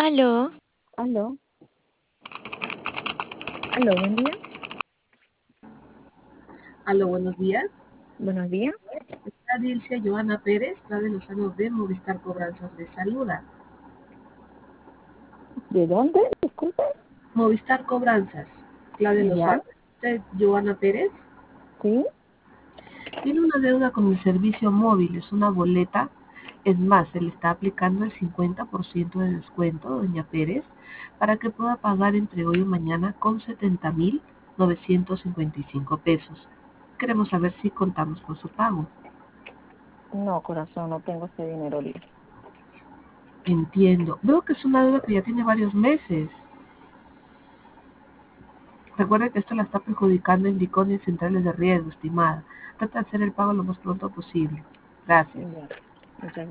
Aló, Aló, aló, buen día. Aló, buenos días. Buenos días. Está Dilcia Joana Pérez, Claudia Lozano de Movistar Cobranzas de Saluda. ¿De dónde? Disculpe. Movistar Cobranzas, Claudia ¿Ya? Lozano. ¿Usted, Joana Pérez? Sí. Tiene una deuda con el servicio móvil, es una boleta. Es más, se le está aplicando el 50% de descuento, doña Pérez, para que pueda pagar entre hoy y mañana con 70.955 pesos. Queremos saber si contamos con su pago. No, corazón, no tengo ese dinero libre. Entiendo. Veo que es una deuda que ya tiene varios meses. Recuerde que esto la está perjudicando, indicó en centrales de riesgo, estimada. Trata de hacer el pago lo más pronto posible. Gracias. Ya, muchas